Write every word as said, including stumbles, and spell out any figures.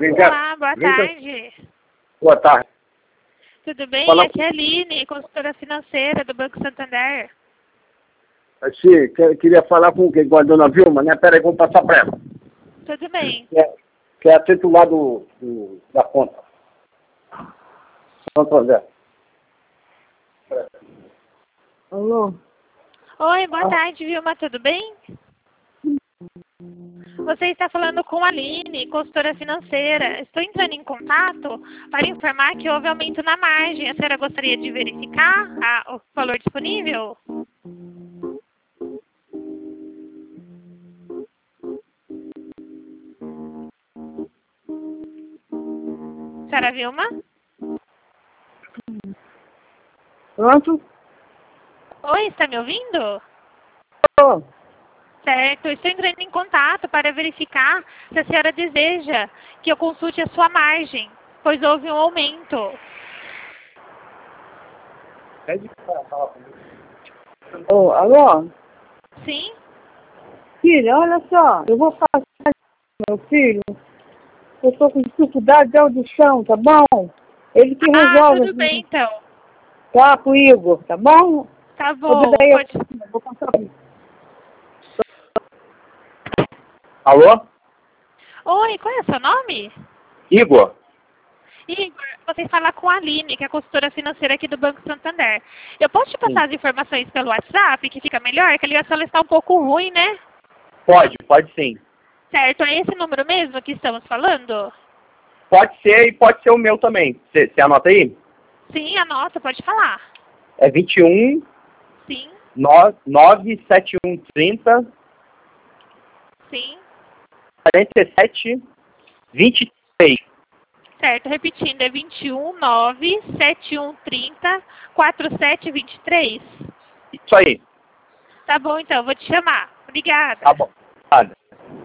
Vem cá. Olá, boa Vem cá. tarde. Boa tarde. Tudo bem? Fala- Aqui é a Aline, consultora financeira do Banco Santander. Sim, que- queria falar com, quem? Com a dona Vilma, né? Pera aí, vamos passar para ela. Tudo bem. Que é, que é a titular do, do, da conta. Santander. Alô? Oi, boa tarde, Vilma, tudo bem? Você está falando com a Aline, consultora financeira. Estou entrando em contato para informar que houve aumento na margem. A senhora gostaria de verificar a- o valor disponível? Senhora Vilma? Pronto? Oi, está me ouvindo? Alô? Certo, estou entrando em contato para verificar se a senhora deseja que eu consulte a sua margem, pois houve um aumento. Pede para falar comigo. Ô, alô? Sim? Filha, olha só, eu vou passar meu filho. Eu estou com dificuldade de audição, tá bom? Ele que Ah, resolve. tudo assim, bem então. Tá, com o Igor, tá bom? Tá Ô, bom, daí eu pode... vou passar. Alô? Oi, qual é o seu nome? Igor? Igor, você fala com a Aline, que é a consultora financeira aqui do Banco Santander. Eu posso te passar as informações pelo WhatsApp, que fica melhor? Que a ligação ela está um pouco ruim, né? Pode, pode sim. Certo, é esse número mesmo que estamos falando? Pode ser e pode ser o meu também. Você anota aí? Sim, anota, pode falar. É vinte e um, Sim, nove sete um trinta, sim. quarenta e sete, vinte e três. Certo, repetindo, é vinte e um, nove, sete um, trinta, quarenta e sete, vinte e três. Isso aí. Tá bom, então, vou te chamar. Obrigada. Tá bom. Nada.